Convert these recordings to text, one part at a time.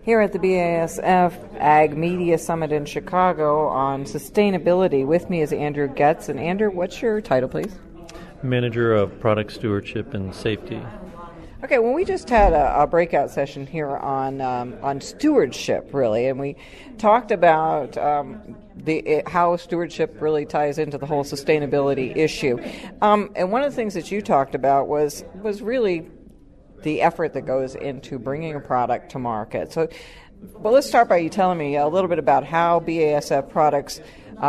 here at the BASF Ag Media Summit in Chicago on sustainability. With me is Andrew Getz. And Andrew, what's your title, please? Manager of Product Stewardship and Safety. Okay, well, we just had a breakout session here on stewardship, really, and we talked about how stewardship really ties into the whole sustainability issue. And one of the things that you talked about was really the effort that goes into bringing a product to market. So, well, let's start by you telling me a little bit about how BASF products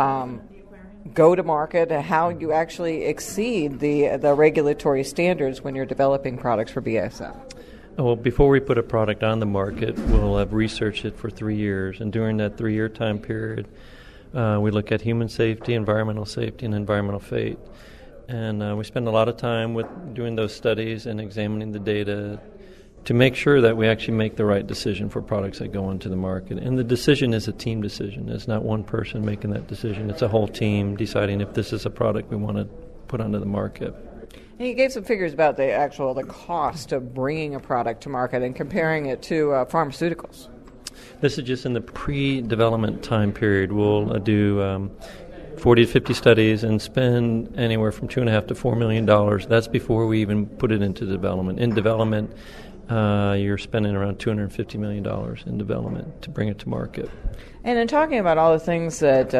go to market, and how you actually exceed the regulatory standards when you're developing products for BASF. Well, before we put a product on the market, we'll have researched it for 3 years. And during that 3-year time period, we look at human safety, environmental safety, and environmental fate. And we spend a lot of time with doing those studies and examining the data to make sure that we actually make the right decision for products that go into the market. And the decision is a team decision. It's not one person making that decision. It's a whole team deciding if this is a product we want to put onto the market. And you gave some figures about the cost of bringing a product to market and comparing it to pharmaceuticals. This is just in the pre-development time period. We'll do 40 to 50 studies and spend anywhere from $2.5 to $4 million. That's before we even put it into development. In development, you're spending around $250 million in development to bring it to market. And in talking about all the things that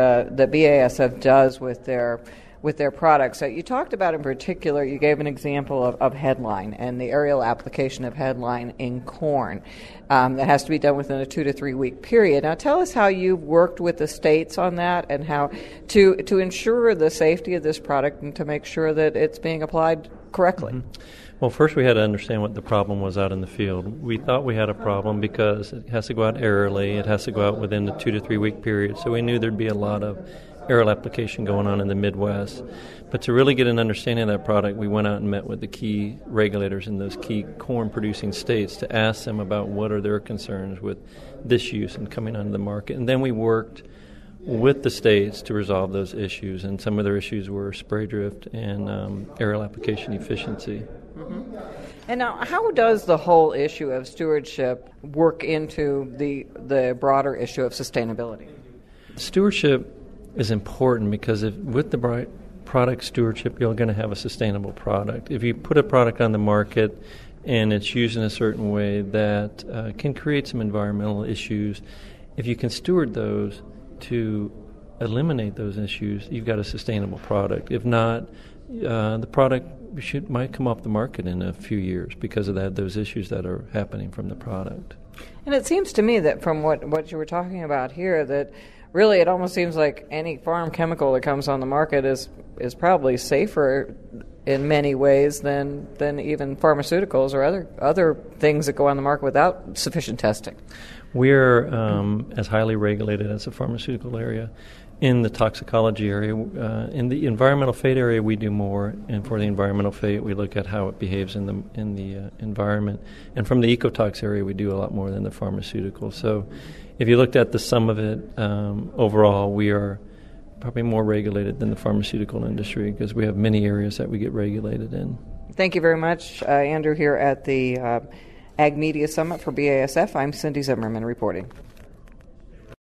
BASF does with their products, you talked about in particular, you gave an example of Headline and the aerial application of Headline in corn. That has to be done within a 2 to 3 week period. Now tell us how you've worked with the states on that and how to ensure the safety of this product and to make sure that it's being applied correctly. Mm-hmm. Well, first we had to understand what the problem was out in the field. We thought we had a problem because it has to go out aerially. It has to go out within the 2 to 3 week period. So we knew there'd be a lot of aerial application going on in the Midwest. But to really get an understanding of that product, we went out and met with the key regulators in those key corn-producing states to ask them about what are their concerns with this use and coming onto the market. And then we worked with the states to resolve those issues. And some of their issues were spray drift and aerial application efficiency. Mm-hmm. And now, how does the whole issue of stewardship work into the broader issue of sustainability? Stewardship is important because with the right product stewardship, you're going to have a sustainable product. If you put a product on the market and it's used in a certain way that can create some environmental issues, if you can steward those to eliminate those issues, you've got a sustainable product. If not, the product might come off the market in a few years because of those issues that are happening from the product. And it seems to me that from what you were talking about here, that really it almost seems like any farm chemical that comes on the market is probably safer in many ways than even pharmaceuticals or other things that go on the market without sufficient testing. We're as highly regulated as the pharmaceutical area. In the toxicology area, in the environmental fate area, we do more. And for the environmental fate, we look at how it behaves in the environment. And from the ecotox area, we do a lot more than the pharmaceutical. So, if you looked at the sum of it, overall, we are probably more regulated than the pharmaceutical industry because we have many areas that we get regulated in. Thank you very much, Andrew, here at the Ag Media Summit for BASF. I'm Cindy Zimmerman reporting.